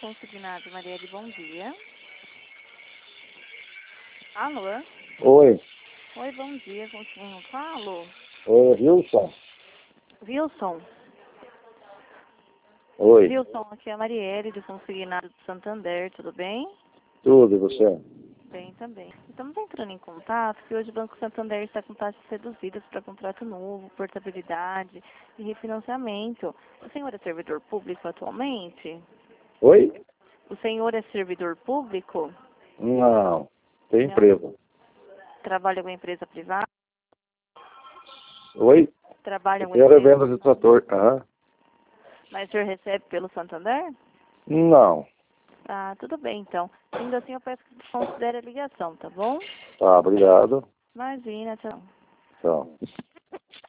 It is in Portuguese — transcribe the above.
Consignado, Marielle, bom dia. Alô? Oi. Oi, bom dia, com quem eu falo? Oi, Wilson. Wilson. Oi. Wilson, aqui é a Marielle, do Consignado do Santander, tudo bem? Tudo, e você? Bem também. Estamos entrando em contato que hoje o Banco Santander está com taxas reduzidas para contrato novo, portabilidade e refinanciamento. O senhor é servidor público atualmente? Oi? O senhor é servidor público? Não. Tem Não. empresa. Trabalha com empresa privada? Oi? Trabalha Eu com tenho empresa? revenda de trator. Ah? Mas o senhor recebe pelo Santander? Não. Ah, tudo bem então. Ainda assim eu peço que considere a ligação, tá bom? Tá, obrigado. Imagina, tchau. Tchau.